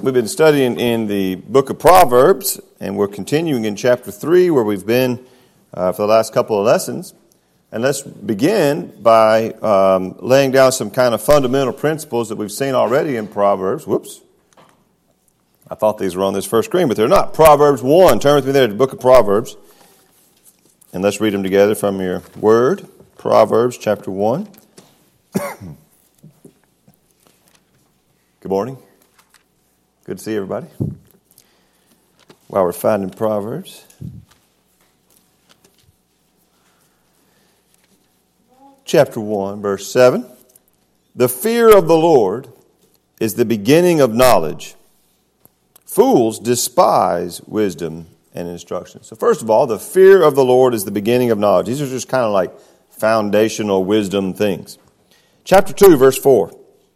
We've been studying in the book of Proverbs, and we're continuing in chapter 3 where we've been for the last couple of lessons. And let's begin by laying down some kind of fundamental principles that we've seen already in Proverbs. Whoops. I thought these were on this first screen, but they're not. Proverbs 1. Turn with me there to the book of Proverbs. And let's read them together from your word. Proverbs chapter 1. Good morning. Good to see everybody. While we're finding Proverbs. Chapter 1, verse 7. The fear of the Lord is the beginning of knowledge. Fools despise wisdom and instruction. So first of all, the fear of the Lord is the beginning of knowledge. These are just kind of like foundational wisdom things. Chapter 2, verse 4.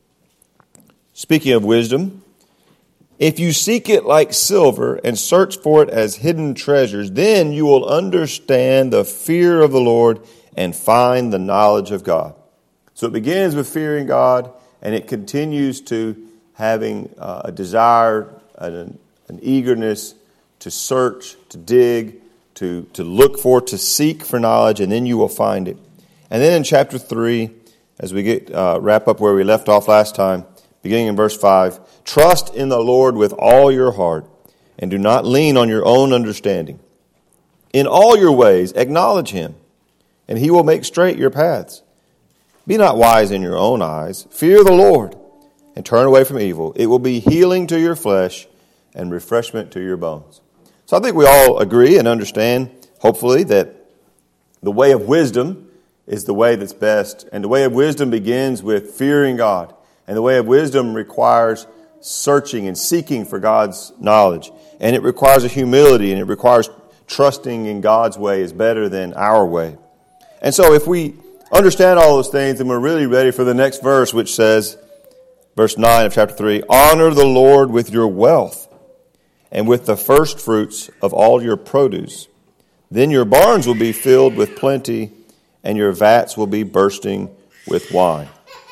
Speaking of wisdom, if you seek it like silver and search for it as hidden treasures, then you will understand the fear of the Lord and find the knowledge of God. So it begins with fearing God, and it continues to having a desire, an eagerness to search, to dig, to look for, to seek for knowledge, and then you will find it. And then in chapter 3, as we get wrap up where we left off last time, beginning in verse 5, trust in the Lord with all your heart, and do not lean on your own understanding. In all your ways acknowledge Him, and He will make straight your paths. Be not wise in your own eyes. Fear the Lord, and turn away from evil. It will be healing to your flesh and refreshment to your bones. So I think we all agree and understand, hopefully, that the way of wisdom is the way that's best. And the way of wisdom begins with fearing God. And the way of wisdom requires searching and seeking for God's knowledge. And it requires a humility, and it requires trusting in God's way is better than our way. And so if we understand all those things, then we're really ready for the next verse, which says, verse 9 of chapter 3, honor the Lord with your wealth and with the first fruits of all your produce. Then your barns will be filled with plenty, and your vats will be bursting with wine.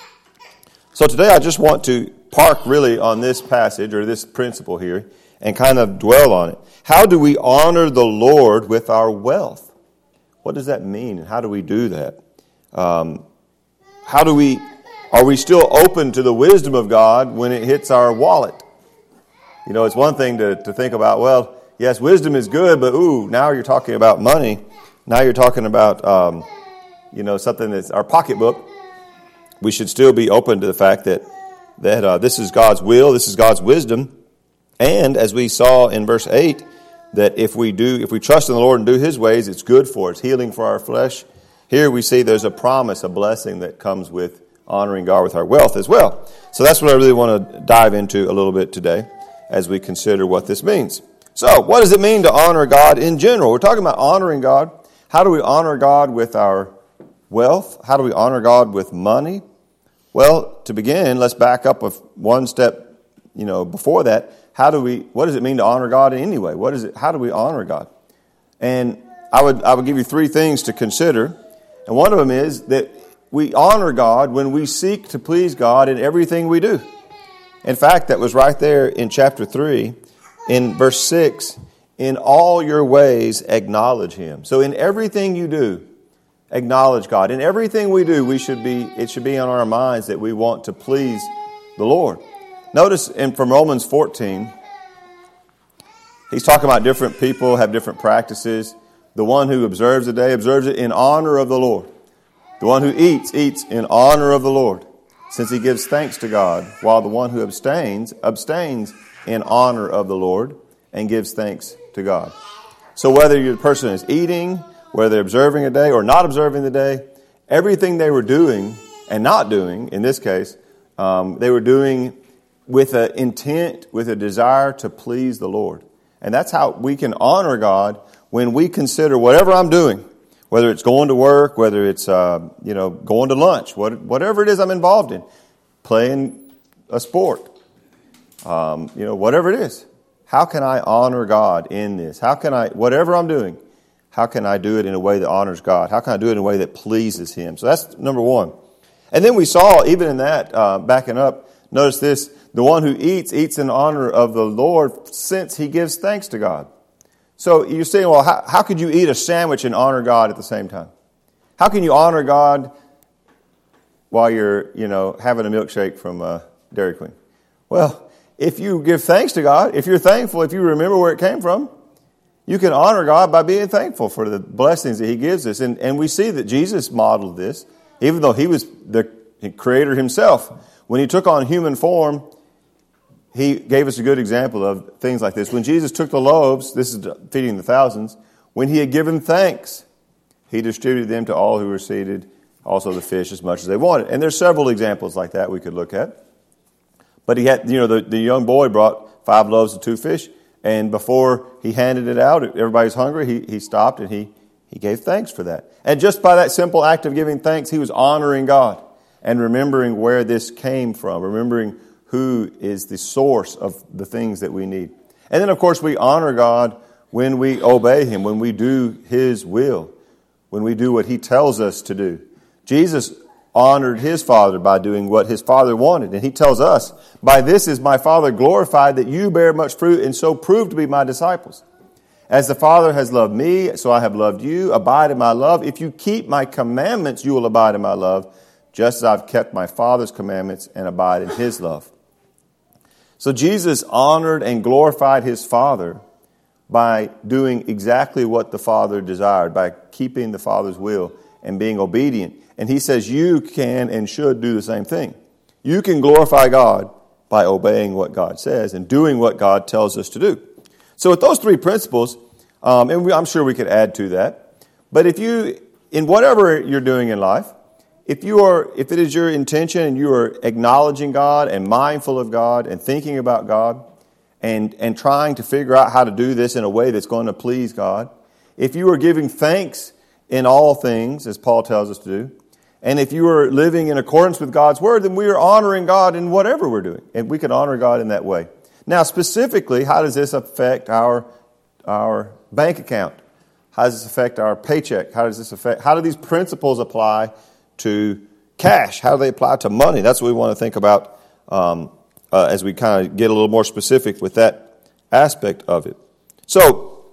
So today I just want to park really on this passage or this principle here and kind of dwell on it. How do we honor the Lord with our wealth? What does that mean, and how do we do that? Are we still open to the wisdom of God when it hits our wallet? You know, it's one thing to think about, well, yes, wisdom is good, but now you're talking about money. Now you're talking about, something that's our pocketbook. We should still be open to the fact that this is God's will, this is God's wisdom. And as we saw in verse 8, that if we trust in the Lord and do His ways, it's good for us, healing for our flesh. Here we see there's a promise, a blessing that comes with honoring God with our wealth as well. So that's what I really want to dive into a little bit today as we consider what this means. So what does it mean to honor God in general? We're talking about honoring God. How do we honor God with our wealth? How do we honor God with money? Well, to begin, let's back up one step, before that. What does it mean to honor God in any way? How do we honor God? And I would give you three things to consider. And one of them is that we honor God when we seek to please God in everything we do. In fact, that was right there in chapter 3, in verse 6, in all your ways acknowledge Him. So in everything you do, acknowledge God. In everything we do, it should be on our minds that we want to please the Lord. Notice from Romans 14, he's talking about different people have different practices. The one who observes the day observes it in honor of the Lord. The one who eats in honor of the Lord, since he gives thanks to God, while the one who abstains in honor of the Lord and gives thanks to God. So whether the person is eating, whether they're observing a day or not observing the day, everything they were doing and not doing, in this case, they were doing with an intent, with a desire to please the Lord. And that's how we can honor God when we consider whatever I'm doing, whether it's going to work, whether it's going to lunch, whatever it is I'm involved in, playing a sport, whatever it is. How can I honor God in this? Whatever I'm doing, how can I do it in a way that honors God? How can I do it in a way that pleases Him? So that's number one. And then we saw, even in that, backing up, notice this, the one who eats in honor of the Lord, since he gives thanks to God. So you're saying, well, how could you eat a sandwich and honor God at the same time? How can you honor God while you're, having a milkshake from Dairy Queen? Well, if you give thanks to God, if you're thankful, if you remember where it came from, you can honor God by being thankful for the blessings that he gives us. And we see that Jesus modeled this, even though he was the creator himself. When he took on human form, he gave us a good example of things like this. When Jesus took the loaves, this is feeding the thousands, when he had given thanks, he distributed them to all who were seated, also the fish as much as they wanted. And there's several examples like that we could look at. But he had, the young boy brought 5 loaves and 2 fish. And before he handed it out, everybody's hungry, he stopped and he gave thanks for that. And just by that simple act of giving thanks, he was honoring God and remembering where this came from, remembering who is the source of the things that we need. And then, of course, we honor God when we obey him, when we do his will, when we do what he tells us to do. Jesus honored his Father by doing what his Father wanted. And he tells us, by this is my Father glorified, that you bear much fruit and so prove to be my disciples. As the Father has loved me, so I have loved you. Abide in my love. If you keep my commandments, you will abide in my love, just as I've kept my Father's commandments and abide in his love. So Jesus honored and glorified his Father by doing exactly what the Father desired, by keeping the Father's will and being obedient. And he says you can and should do the same thing. You can glorify God by obeying what God says and doing what God tells us to do. So with those 3 principles, and I'm sure we could add to that, but in whatever you're doing in life, if it is your intention and you are acknowledging God and mindful of God and thinking about God and trying to figure out how to do this in a way that's going to please God, if you are giving thanks in all things, as Paul tells us to do, and if you are living in accordance with God's word, then we are honoring God in whatever we're doing. And we can honor God in that way. Now, specifically, how does this affect our bank account? How does this affect our paycheck? How do these principles apply to cash? How do they apply to money? That's what we want to think about as we kind of get a little more specific with that aspect of it. So,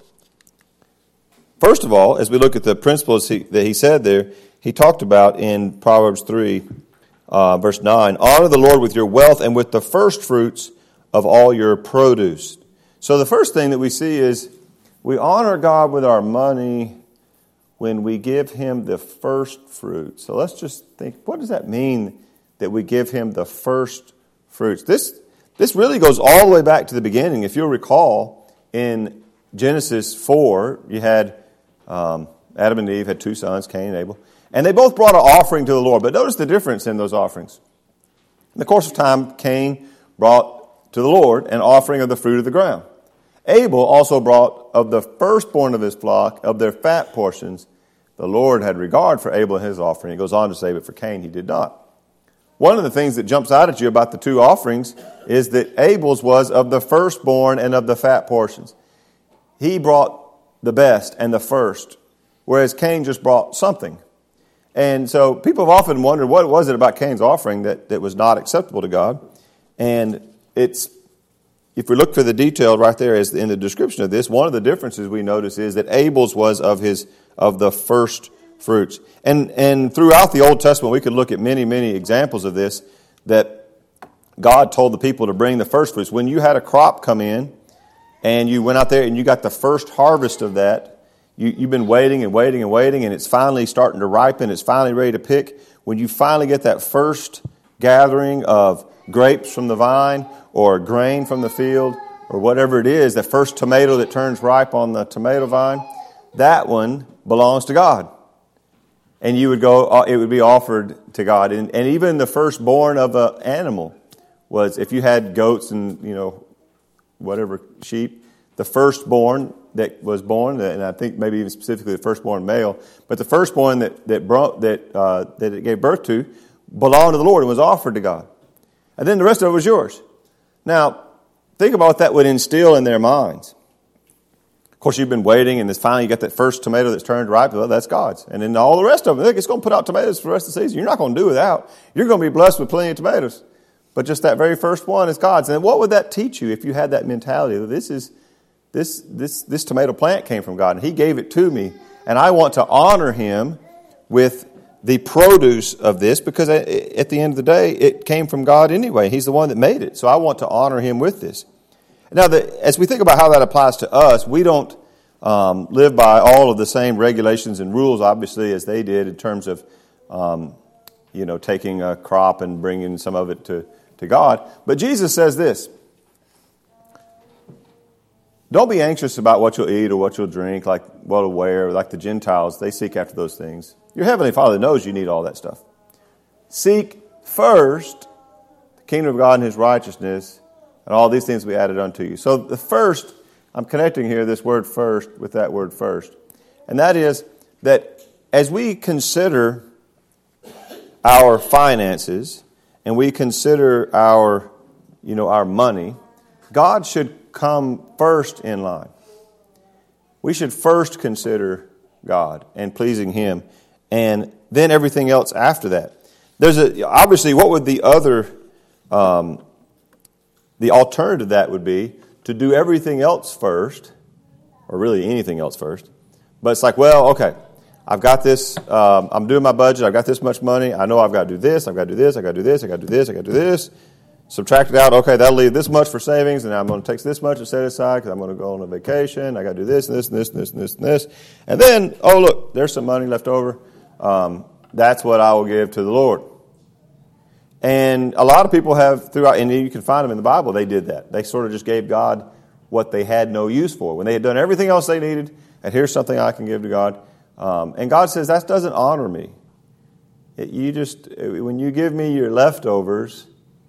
first of all, as we look at the principles that he said there, he talked about in Proverbs 3, verse 9, honor the Lord with your wealth and with the first fruits of all your produce. So the first thing that we see is we honor God with our money when we give him the first fruit. So let's just think, what does that mean that we give him the first fruits? This really goes all the way back to the beginning. If you'll recall, in Genesis 4, you had Adam and Eve had 2 sons, Cain and Abel. And they both brought an offering to the Lord. But notice the difference in those offerings. In the course of time, Cain brought to the Lord an offering of the fruit of the ground. Abel also brought of the firstborn of his flock, of their fat portions. The Lord had regard for Abel and his offering. He goes on to say, but for Cain he did not. One of the things that jumps out at you about the 2 offerings is that Abel's was of the firstborn and of the fat portions. He brought the best and the first, whereas Cain just brought something. And so people have often wondered, what was it about Cain's offering that was not acceptable to God? And if we look for the detail right there as in the description of this, one of the differences we notice is that Abel's was of the first fruits. And throughout the Old Testament, we could look at many, many examples of this, that God told the people to bring the first fruits. When you had a crop come in and you went out there and you got the first harvest of that, you've been waiting and waiting and waiting, and it's finally starting to ripen, it's finally ready to pick. When you finally get that first gathering of grapes from the vine or grain from the field or whatever it is, the first tomato that turns ripe on the tomato vine, that one belongs to God. And you would go, it would be offered to God. And even the firstborn of an animal was, if you had goats and, whatever, sheep, the firstborn that was born, and I think maybe even specifically the firstborn male, but the firstborn that it gave birth to belonged to the Lord and was offered to God. And then the rest of it was yours. Now, think about what that would instill in their minds. Of course, you've been waiting, and finally you got that first tomato that's turned ripe. Well, that's God's. And then all the rest of them, it's going to put out tomatoes for the rest of the season. You're not going to do without. You're going to be blessed with plenty of tomatoes. But just that very first one is God's. And what would that teach you if you had that mentality? This tomato plant came from God, and He gave it to me, and I want to honor Him with the produce of this, because at the end of the day, it came from God anyway. He's the one that made it, so I want to honor Him with this. Now, as we think about how that applies to us, we don't live by all of the same regulations and rules, obviously, as they did in terms of, taking a crop and bringing some of it to God. But Jesus says this: don't be anxious about what you'll eat or what you'll drink, like what you'll wear, like the Gentiles. They seek after those things. Your Heavenly Father knows you need all that stuff. Seek first the kingdom of God and His righteousness, and all these things will be added unto you. So the first, I'm connecting here this word first with that word first. And that is that as we consider our finances and we consider our money, God should come first in line. We should first consider God and pleasing Him, and then everything else after that. Obviously, what would the alternative to that would be to do everything else first, or really anything else first. But it's like, well, okay, I've got this, I'm doing my budget, I've got this much money, I know I've got to do this, I've got to do this, I've got to do this, I've got to do this, I've got to do this. Subtract it out, okay, that'll leave this much for savings, and I'm going to take this much and set it aside because I'm going to go on a vacation, I got to do this, and this, and this, and this, and this, and this. And then, oh look, there's some money left over. That's what I will give to the Lord. And a lot of people have throughout, and you can find them in the Bible, they did that. They sort of just gave God what they had no use for. When they had done everything else they needed, and here's something I can give to God. And God says, that doesn't honor me. When you give me your leftovers,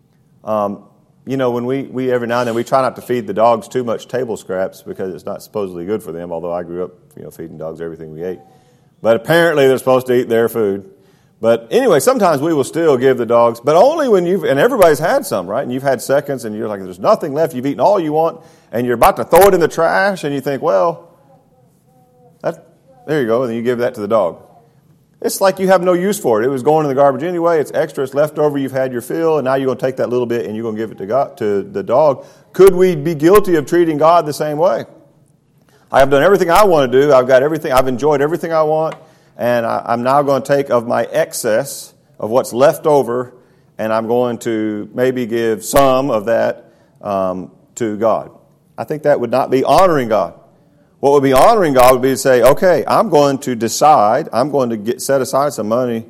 when we every now and then, we try not to feed the dogs too much table scraps because it's not supposedly good for them, although I grew up, feeding dogs everything we ate. But apparently they're supposed to eat their food. But anyway, sometimes we will still give the dogs, but only when and everybody's had some, right? And you've had seconds and you're like, there's nothing left. You've eaten all you want and you're about to throw it in the trash and you think, well, there you go. And then you give that to the dog. It's like you have no use for it. It was going in the garbage anyway. It's extra. It's left over. You've had your fill and now you're going to take that little bit and you're going to give it to God, to the dog. Could we be guilty of treating God the same way? I have done everything I want to do. I've got everything. I've enjoyed everything I want. And I'm now going to take of my excess of what's left over, and I'm going to maybe give some of that to God. I think that would not be honoring God. What would be honoring God would be to say, okay, I'm going to decide, I'm going to set aside some money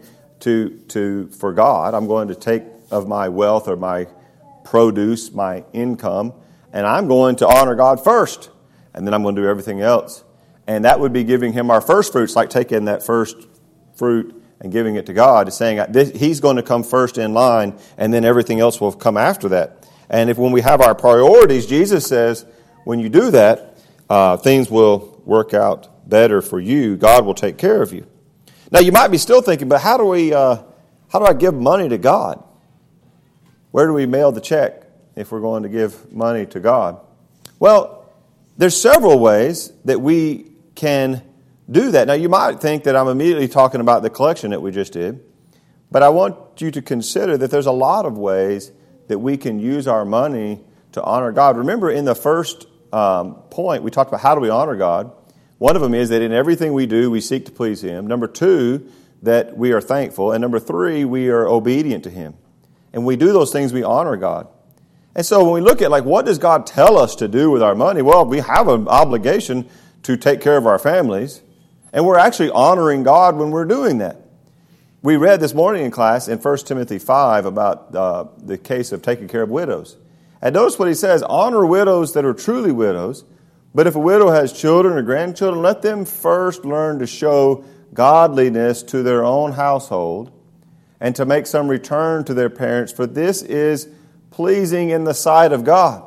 for God. I'm going to take of my wealth or my produce, my income, and I'm going to honor God first, and then I'm going to do everything else. And that would be giving Him our first fruits, like taking that first fruit and giving it to God. It's saying He's going to come first in line, and then everything else will come after that. And when we have our priorities, Jesus says, when you do that, things will work out better for you. God will take care of you. Now, you might be still thinking, but how do I give money to God? Where do we mail the check if we're going to give money to God? Well, there's several ways that we can do that. Now, you might think that I'm immediately talking about the collection that we just did, but I want you to consider that there's a lot of ways that we can use our money to honor God. Remember, in the first point, we talked about how do we honor God. One of them is that in everything we do, we seek to please Him. Number 2, that we are thankful. And number 3, we are obedient to Him. And we do those things, we honor God. And so when we look at, what does God tell us to do with our money? Well, we have an obligation to take care of our families, and we're actually honoring God when we're doing that. We read this morning in class in 1 Timothy 5 about the case of taking care of widows. And notice what he says, honor widows that are truly widows, but if a widow has children or grandchildren, let them first learn to show godliness to their own household and to make some return to their parents, for this is pleasing in the sight of God.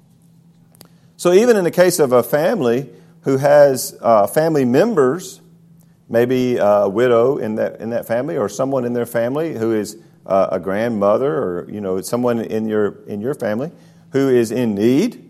So even in the case of a family who has family members, maybe a widow in that family, or someone in their family who is a grandmother, or someone in your family who is in need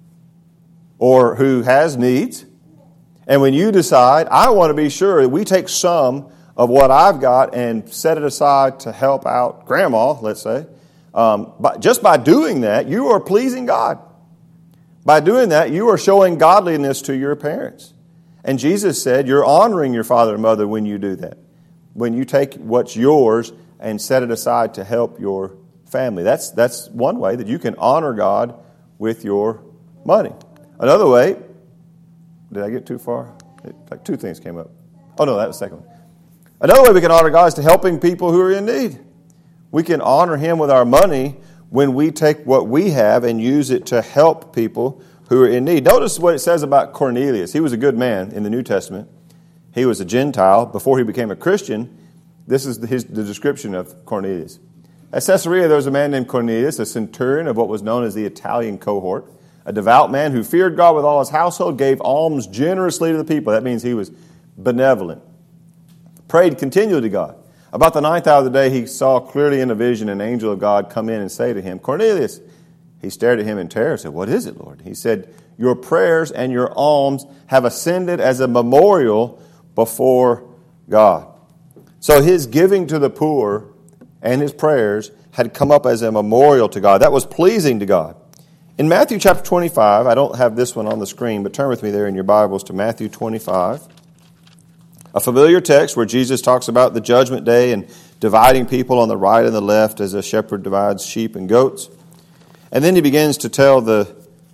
or who has needs, and when you decide, I want to be sure that we take some of what I've got and set it aside to help out grandma, let's say, just by doing that, you are pleasing God. By doing that, you are showing godliness to your parents. And Jesus said you're honoring your father and mother when you do that. When you take what's yours and set it aside to help your family. That's one way that you can honor God with your money. Another way, did I get too far? Like two things came up. Oh no, that was the second one. Another way we can honor God is to helping people who are in need. We can honor Him with our money when we take what we have and use it to help people who are in need. Notice what it says about Cornelius. He was a good man in the New Testament. He was a Gentile. Before he became a Christian, this is the description of Cornelius. At Caesarea, there was a man named Cornelius, a centurion of what was known as the Italian cohort, a devout man who feared God with all his household, gave alms generously to the people. That means he was benevolent. Prayed continually to God. About the 9th hour of the day, he saw clearly in a vision an angel of God come in and say to him, Cornelius. He stared at him in terror and said, what is it, Lord? He said, your prayers and your alms have ascended as a memorial before God. So his giving to the poor and his prayers had come up as a memorial to God. That was pleasing to God. In Matthew chapter 25, I don't have this one on the screen, but turn with me there in your Bibles to Matthew 25. A familiar text where Jesus talks about the judgment day and dividing people on the right and the left as a shepherd divides sheep and goats. And then he begins to tell those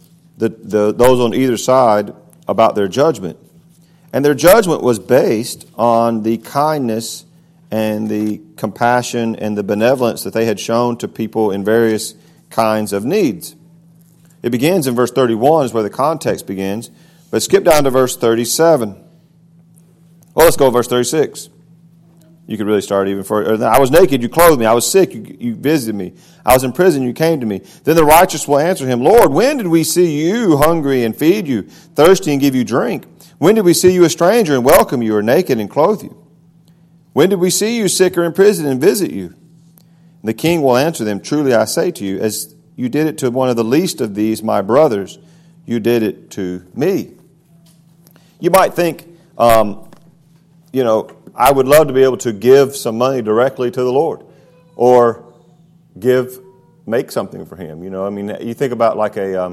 on either side about their judgment. And their judgment was based on the kindness and the compassion and the benevolence that they had shown to people in various kinds of needs. It begins in verse 31 is where the context begins. But skip down to verse 37. Well, let's go to verse 36. You could really start even further. I was naked, you clothed me. I was sick, you visited me. I was in prison, you came to me. Then the righteous will answer him, Lord, when did we see you hungry and feed you, thirsty and give you drink? When did we see you a stranger and welcome you, or naked and clothe you? When did we see you sick or in prison and visit you? And the king will answer them, truly I say to you, as you did it to one of the least of these, my brothers, you did it to me. You might think, I would love to be able to give some money directly to the Lord or make something for Him. You think about like in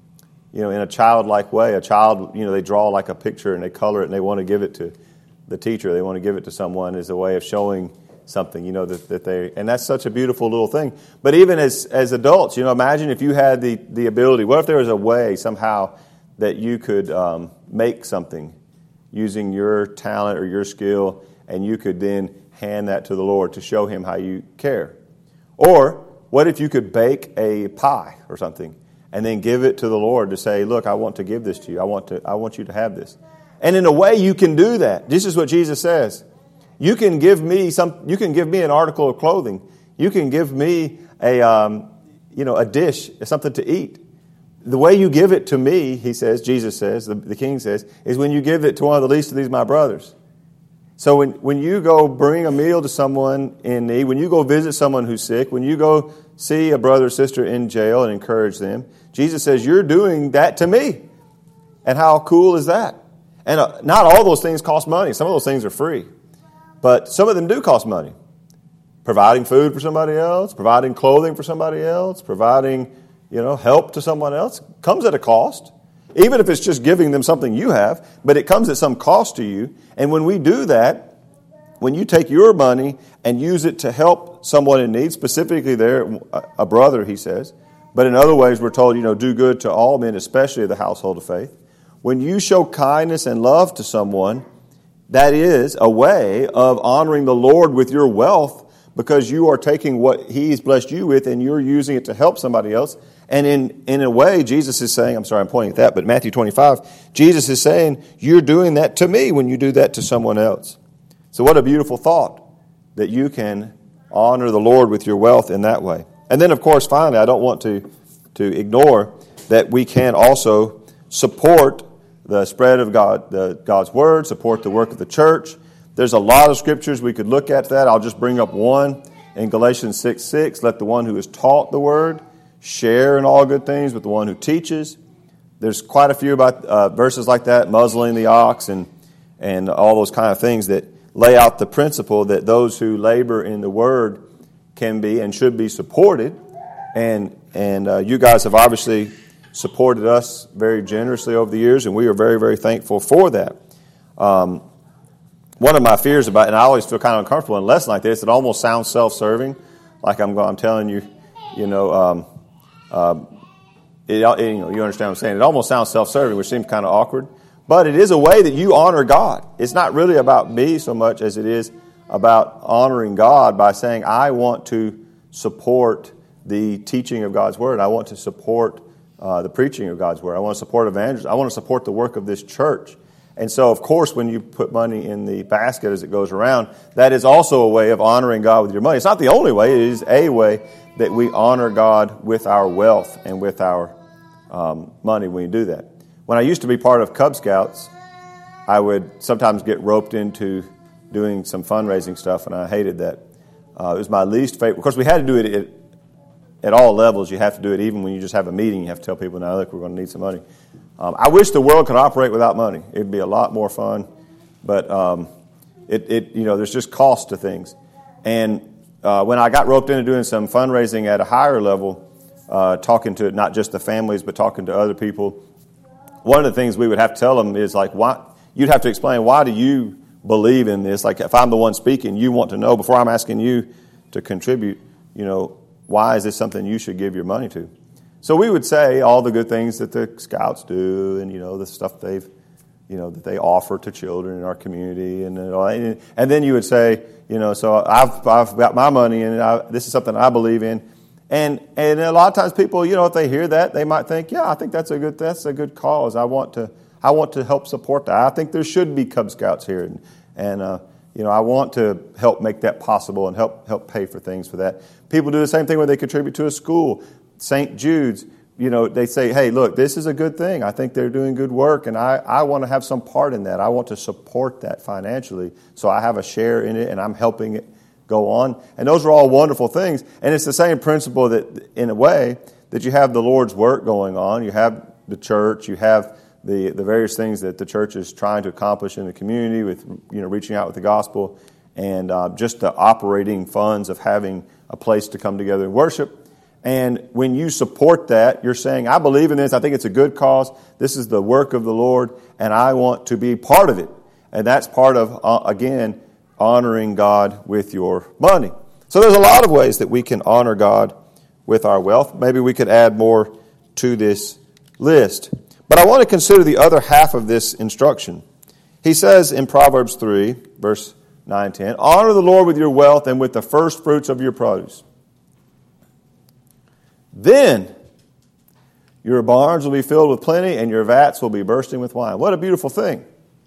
a childlike way, a child, they draw like a picture and they color it and they want to give it to the teacher. They want to give it to someone as a way of showing something, that they, and that's such a beautiful little thing. But even as adults, imagine if you had the ability, what if there was a way somehow that you could make something using your talent or your skill, and you could then hand that to the Lord to show Him how you care. Or what if you could bake a pie or something and then give it to the Lord to say, look, I want to give this to you. I want you to have this. And in a way you can do that. This is what Jesus says. You can give me an article of clothing. You can give me a dish, something to eat. The way you give it to me, he says, Jesus says, the king says, is when you give it to one of the least of these, my brothers. So when you go bring a meal to someone in need, when you go visit someone who's sick, when you go see a brother or sister in jail and encourage them, Jesus says, you're doing that to me. And how cool is that? And not all those things cost money. Some of those things are free. But some of them do cost money. Providing food for somebody else, providing clothing for somebody else, providing help to someone else comes at a cost. Even if it's just giving them something you have, but it comes at some cost to you. And when we do that, when you take your money and use it to help someone in need, specifically there, a brother, he says, but in other ways we're told, do good to all men, especially the household of faith. When you show kindness and love to someone, that is a way of honoring the Lord with your wealth, because you are taking what He's blessed you with and you're using it to help somebody else. And in a way, Jesus is saying, I'm sorry, I'm pointing at that, but Matthew 25, Jesus is saying, you're doing that to me when you do that to someone else. So what a beautiful thought that you can honor the Lord with your wealth in that way. And then, of course, finally, I don't want to ignore that we can also support the spread of God's Word, support the work of the church. There's a lot of scriptures we could look at that. I'll just bring up one in Galatians 6:6. Let the one who is taught the Word share in all good things with the one who teaches. There's quite a few about verses like that, muzzling the ox and all those kind of things that lay out the principle that those who labor in the Word can be and should be supported. And you guys have obviously supported us very generously over the years, and we are very, very thankful for that. One of my fears about, and I always feel kind of uncomfortable in a lesson like this, it almost sounds self-serving, like I'm telling you, you understand what I'm saying. It almost sounds self-serving, which seems kind of awkward, but it is a way that you honor God. It's not really about me so much as it is about honoring God by saying, I want to support the teaching of God's Word. I want to support the preaching of God's Word. I want to support evangelism. I want to support the work of this church. And so, of course, when you put money in the basket as it goes around, that is also a way of honoring God with your money. It's not the only way. It is a way that we honor God with our wealth and with our money when we do that. When I used to be part of Cub Scouts, I would sometimes get roped into doing some fundraising stuff, and I hated that. It was my least favorite. Of course, we had to do it at all levels. You have to do it even when you just have a meeting. You have to tell people, now, look, we're going to need some money. I wish the world could operate without money. It'd be a lot more fun, but there's just cost to things. And when I got roped into doing some fundraising at a higher level, talking to not just the families but talking to other people, one of the things we would have to tell them is like, why? You'd have to explain, why do you believe in this? Like, if I'm the one speaking, you want to know before I'm asking you to contribute. Why is this something you should give your money to? So we would say all the good things that the Scouts do, and the stuff that they offer to children in our community, and then you would say, so I've got my money, and this is something I believe in, and a lot of times people, if they hear that, they might think, yeah, I think that's a good cause. I want to help support that. I think there should be Cub Scouts here, and I want to help make that possible and help pay for things for that. People do the same thing when they contribute to a school. St. Jude's, they say, hey, look, this is a good thing. I think they're doing good work, and I want to have some part in that. I want to support that financially, so I have a share in it, and I'm helping it go on. And those are all wonderful things. And it's the same principle that, in a way, that you have the Lord's work going on. You have the church. You have the various things that the church is trying to accomplish in the community with, reaching out with the gospel, and just the operating funds of having a place to come together and worship. And when you support that, you're saying, I believe in this. I think it's a good cause. This is the work of the Lord, and I want to be part of it. And that's part of, again, honoring God with your money. So there's a lot of ways that we can honor God with our wealth. Maybe we could add more to this list. But I want to consider the other half of this instruction. He says in Proverbs 3, verse 9 and 10, honor the Lord with your wealth and with the first fruits of your produce. Then your barns will be filled with plenty, and your vats will be bursting with wine. What a beautiful thing.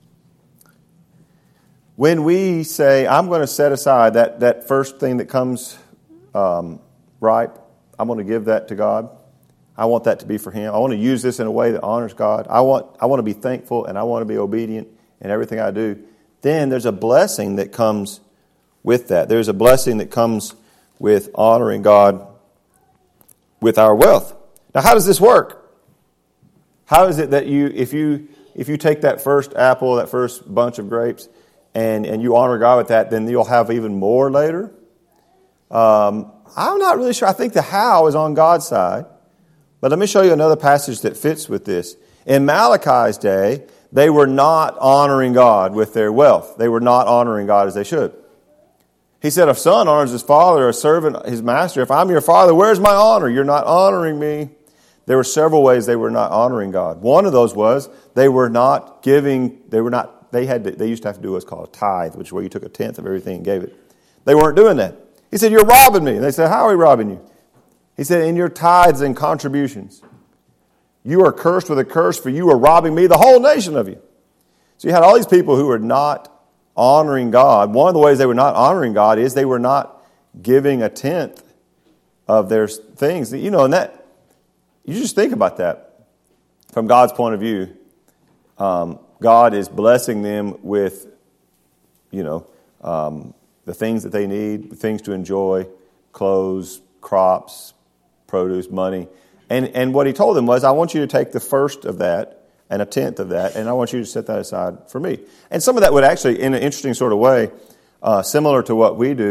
When we say, I'm going to set aside that first thing that comes ripe, I'm going to give that to God. I want that to be for Him. I want to use this in a way that honors God. I want to be thankful, and I want to be obedient in everything I do. Then there's a blessing that comes with that. There's a blessing that comes with honoring God with our wealth. Now, how does this work? How is it that if you take that first apple, that first bunch of grapes, and you honor God with that, then you'll have even more later? I'm not really sure. I think the how is on God's side. But let me show you another passage that fits with this. In Malachi's day, they were not honoring God with their wealth. They were not honoring God as they should. He said, a son honors his father, a servant his master. If I'm your father, where's my honor? You're not honoring me. There were several ways they were not honoring God. One of those was they were not giving, they used to have to do what's called a tithe, which is where you took a tenth of everything and gave it. They weren't doing that. He said, you're robbing me. And they said, how are we robbing you? He said, in your tithes and contributions. You are cursed with a curse, for you are robbing me, the whole nation of you. So you had all these people who were not honoring God. One of the ways they were not honoring God is they were not giving a tenth of their things. And that, you just think about that from God's point of view. God is blessing them with, the things that they need, things to enjoy, clothes, crops, produce, money. And what He told them was, I want you to take the first of that and a tenth of that, and I want you to set that aside for me. And some of that would actually, in an interesting sort of way, similar to what we do,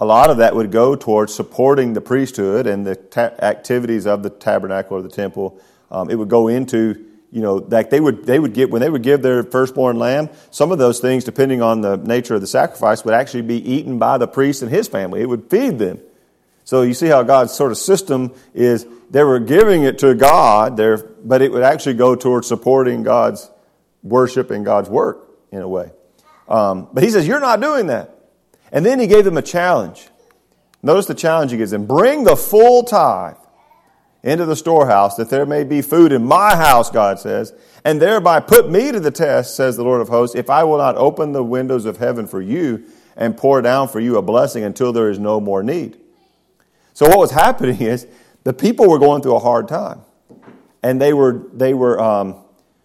a lot of that would go towards supporting the priesthood and the activities of the tabernacle or the temple. It would go into, like they would give, when they would give their firstborn lamb, some of those things, depending on the nature of the sacrifice, would actually be eaten by the priest and his family. It would feed them. So you see how God's sort of system is, they were giving it to God there, but it would actually go towards supporting God's worship and God's work in a way. But he says, you're not doing that. And then he gave them a challenge. Notice the challenge he gives them. Bring the full tithe into the storehouse, that there may be food in my house, God says, and thereby put me to the test, says the Lord of hosts, if I will not open the windows of heaven for you and pour down for you a blessing until there is no more need. So what was happening is the people were going through a hard time, and they were going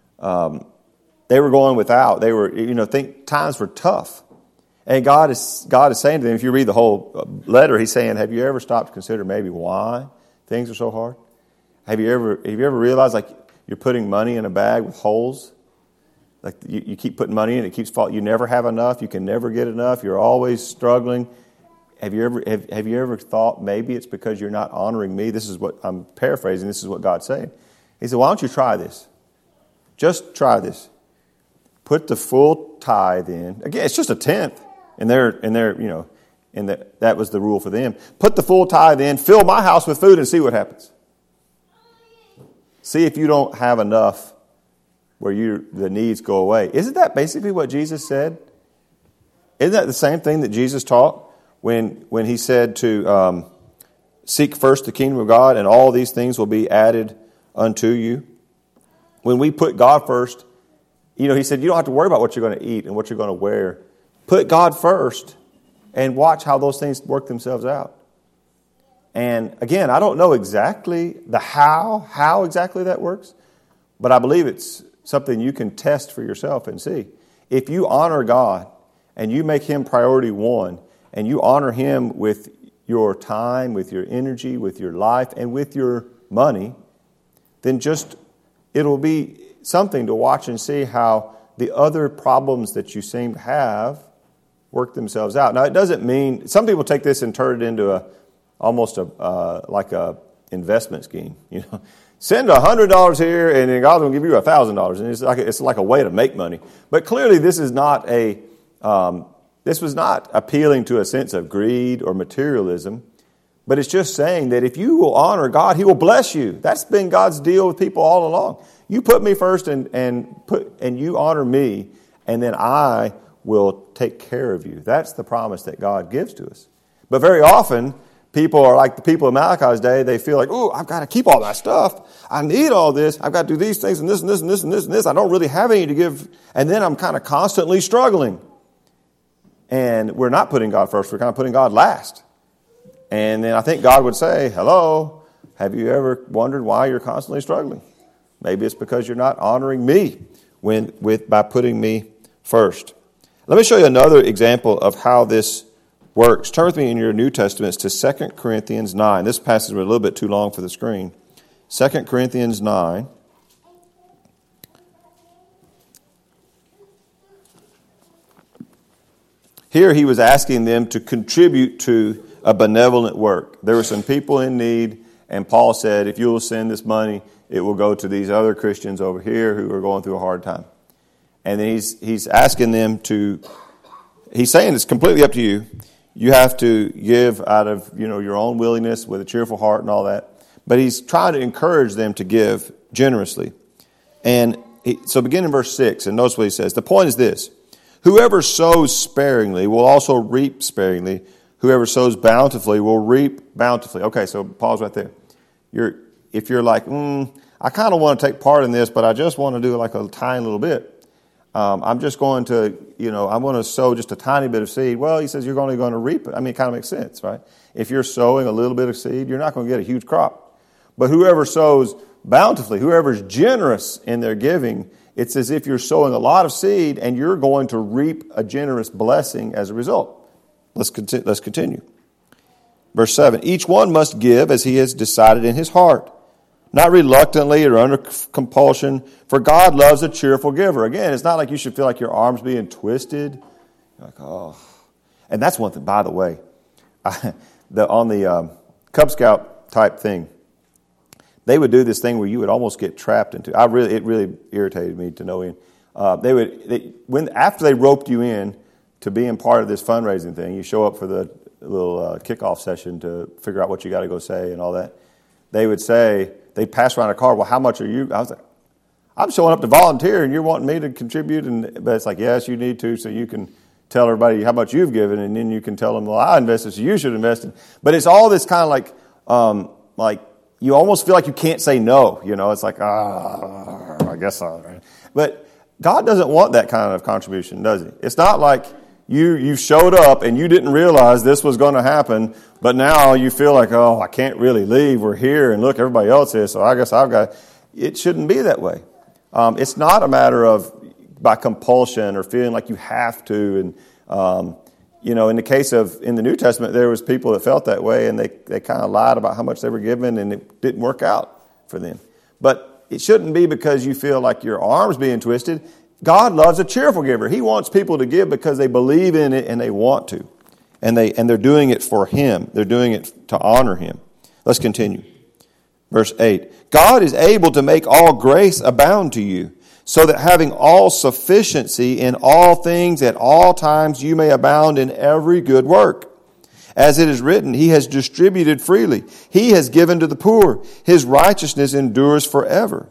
without. They were, times were tough. And God is saying to them, if you read the whole letter, he's saying, have you ever stopped to consider maybe why things are so hard? Have you ever realized, like, you're putting money in a bag with holes? Like, you keep putting money in, it keeps falling. You never have enough. You can never get enough. You're always struggling. Have you ever thought maybe it's because you're not honoring me? This is what I'm paraphrasing. This is what God's saying. He said, why don't you try this? Just try this. Put the full tithe in. Again, it's just a tenth. And that was the rule for them. Put the full tithe in, fill my house with food, and see what happens. See if you don't have enough where the needs go away. Isn't that basically what Jesus said? Isn't that the same thing that Jesus taught when he said to seek first the kingdom of God, and all these things will be added unto you? When we put God first, he said you don't have to worry about what you're going to eat and what you're going to wear. Put God first and watch how those things work themselves out. And again, I don't know exactly the how exactly that works, but I believe it's something you can test for yourself and see. If you honor God and you make Him priority one, and you honor Him with your time, with your energy, with your life, and with your money, then it'll be something to watch and see how the other problems that you seem to have work themselves out. Now, it doesn't mean, some people take this and turn it into almost like a investment scheme. Send $100 here, and then God's going to give you $1,000, and it's like a way to make money. But clearly, this was not appealing to a sense of greed or materialism, but it's just saying that if you will honor God, He will bless you. That's been God's deal with people all along. You put me first, and you honor me, and then I will take care of you. That's the promise that God gives to us. But very often, people are like the people in Malachi's day. They feel like, oh, I've got to keep all that stuff. I need all this. I've got to do these things and this and this and this and this and this. I don't really have any to give. And then I'm kind of constantly struggling. And we're not putting God first. We're kind of putting God last. And then I think God would say, hello, have you ever wondered why you're constantly struggling? Maybe it's because you're not honoring me by putting me first. Let me show you another example of how this works. Turn with me in your New Testaments to 2 Corinthians 9. This passage was a little bit too long for the screen. 2 Corinthians 9. Here he was asking them to contribute to a benevolent work. There were some people in need, and Paul said, if you will send this money, it will go to these other Christians over here who are going through a hard time. And then he's asking them he's saying it's completely up to you. You have to give out of your own willingness with a cheerful heart and all that. But he's trying to encourage them to give generously. And so begin in verse 6, and notice what he says. The point is this: whoever sows sparingly will also reap sparingly. Whoever sows bountifully will reap bountifully. Okay, so pause right there. If you're like, I kind of want to take part in this, but I just want to do like a tiny little bit. I'm just going to, I want to sow just a tiny bit of seed. Well, he says you're only going to reap it. I mean, it kind of makes sense, right? If you're sowing a little bit of seed, you're not going to get a huge crop. But whoever sows bountifully, whoever's generous in their giving, it's as if you're sowing a lot of seed and you're going to reap a generous blessing as a result. Let's continue. Verse 7, each one must give as he has decided in his heart, not reluctantly or under compulsion, for God loves a cheerful giver. Again, it's not like you should feel like your arm's being twisted. You're like, oh. And that's one thing, by the way. on the Cub Scout type thing, they would do this thing where you would almost get trapped into. It really irritated me to no end. After they roped you in to being part of this fundraising thing, you show up for the little kickoff session to figure out what you got to go say and all that. They'd pass around a card. Well, how much are you? I was like, I'm showing up to volunteer, and you're wanting me to contribute. But it's like, yes, you need to, so you can tell everybody how much you've given, and then you can tell them, well, I invested, so you should invest. But it's all this kind of like you almost feel like you can't say no. It's like, I guess so. Right? But God doesn't want that kind of contribution, does He? It's not like you showed up and you didn't realize this was going to happen, but now you feel like, oh, I can't really leave. We're here, and look, everybody else is, so I guess I've got. It shouldn't be that way. It's not a matter of by compulsion or feeling like you have to. And, in the case of, in the New Testament, there was people that felt that way, and they kind of lied about how much they were given, and it didn't work out for them. But it shouldn't be because you feel like your arm's being twisted. God loves a cheerful giver. He wants people to give because they believe in it and they want to. And they're doing it for Him. They're doing it to honor Him. Let's continue. Verse 8. God is able to make all grace abound to you, so that having all sufficiency in all things at all times you may abound in every good work. As it is written, He has distributed freely. He has given to the poor. His righteousness endures forever.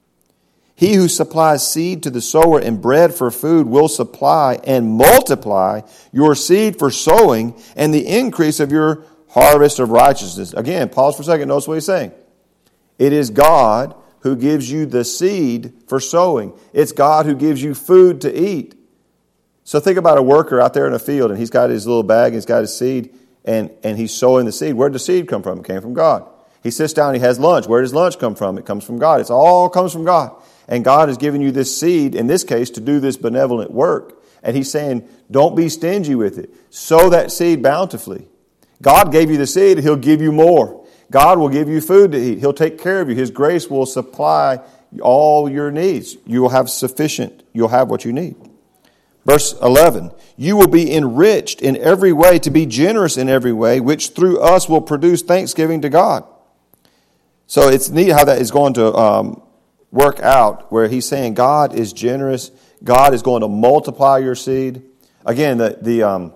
He who supplies seed to the sower and bread for food will supply and multiply your seed for sowing and the increase of your harvest of righteousness. Again, pause for a second. Notice what he's saying. It is God who gives you the seed for sowing. It's God who gives you food to eat. So think about a worker out there in a field, and he's got his little bag, and he's got his seed, and he's sowing the seed. Where did the seed come from? It came from God. He sits down, he has lunch. Where does lunch come from? It comes from God. It all comes from God. And God has given you this seed, in this case, to do this benevolent work. And He's saying, don't be stingy with it. Sow that seed bountifully. God gave you the seed, He'll give you more. God will give you food to eat. He'll take care of you. His grace will supply all your needs. You will have sufficient. You'll have what you need. Verse 11, you will be enriched in every way to be generous in every way, which through us will produce thanksgiving to God. So it's neat how that is going to work out, where He's saying God is generous. God is going to multiply your seed. Again, the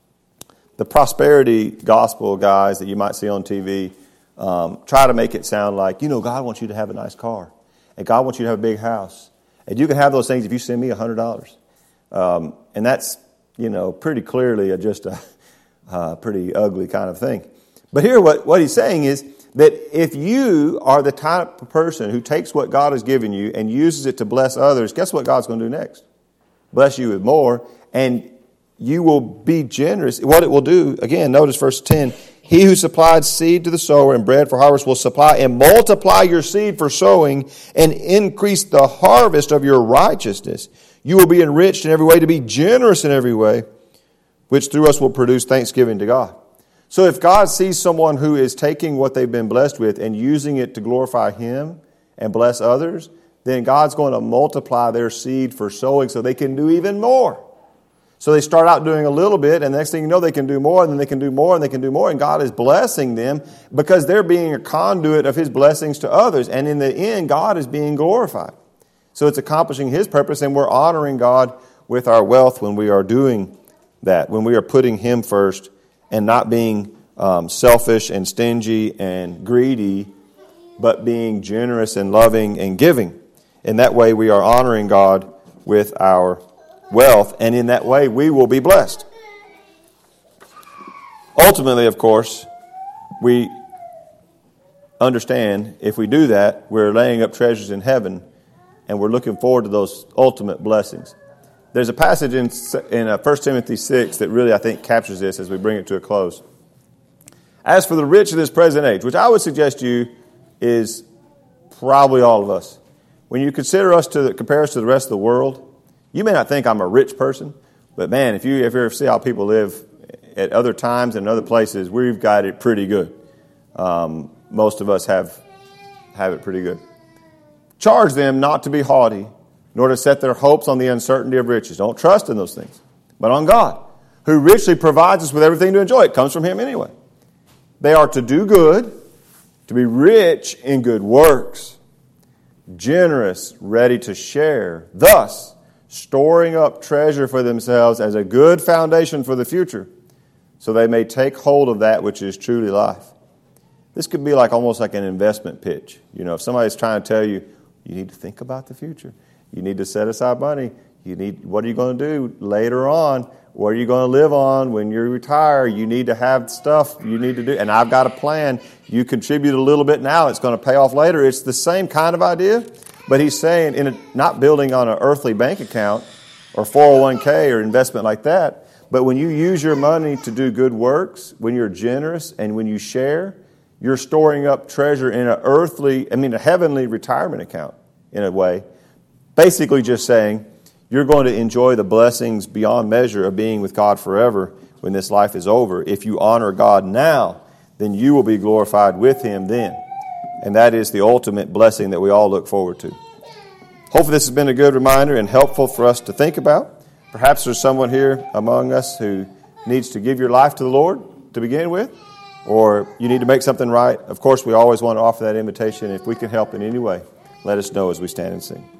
prosperity gospel guys that you might see on TV, try to make it sound like, God wants you to have a nice car, and God wants you to have a big house, and you can have those things if you send me $100. And that's, pretty clearly just a pretty ugly kind of thing. But here what he's saying is that if you are the type of person who takes what God has given you and uses it to bless others, guess what God's going to do next? Bless you with more, and you will be generous. What it will do, again, notice verse 10, He who supplied seed to the sower and bread for harvest will supply and multiply your seed for sowing and increase the harvest of your righteousness. You will be enriched in every way to be generous in every way, which through us will produce thanksgiving to God. So if God sees someone who is taking what they've been blessed with and using it to glorify Him and bless others, then God's going to multiply their seed for sowing so they can do even more. So they start out doing a little bit, and the next thing you know, they can do more, and then they can do more, and they can do more, and God is blessing them because they're being a conduit of His blessings to others. And in the end, God is being glorified. So it's accomplishing His purpose, and we're honoring God with our wealth when we are doing that, when we are putting Him first and not being selfish and stingy and greedy, but being generous and loving and giving. In that way, we are honoring God with our wealth, and in that way, we will be blessed. Ultimately, of course, we understand if we do that, we're laying up treasures in heaven, and we're looking forward to those ultimate blessings. There's a passage in 1 Timothy 6 that really, I think, captures this as we bring it to a close. As for the rich of this present age, which I would suggest to you is probably all of us. When you consider us compare us to the rest of the world, you may not think I'm a rich person, but man, if you ever see how people live at other times and other places, we've got it pretty good. Most of us have it pretty good. Charge them not to be haughty, nor to set their hopes on the uncertainty of riches. Don't trust in those things, but on God. who richly provides us with everything to enjoy. It comes from Him anyway. They are to do good, to be rich in good works, generous, ready to share, thus storing up treasure for themselves as a good foundation for the future, so they may take hold of that which is truly life. This could be like almost like an investment pitch. If somebody's trying to tell you, you need to think about the future. You need to set aside money. What are you going to do later on? What are you going to live on when you retire? You need to have stuff you need to do. And I've got a plan. You contribute a little bit now. It's going to pay off later. It's the same kind of idea. But he's saying, not building on an earthly bank account or 401k or investment like that. But when you use your money to do good works, when you're generous and when you share, you're storing up treasure in a heavenly retirement account in a way. Basically just saying, you're going to enjoy the blessings beyond measure of being with God forever when this life is over. If you honor God now, then you will be glorified with Him then. And that is the ultimate blessing that we all look forward to. Hopefully this has been a good reminder and helpful for us to think about. Perhaps there's someone here among us who needs to give your life to the Lord to begin with, or you need to make something right. Of course, we always want to offer that invitation. If we can help in any way, let us know as we stand and sing.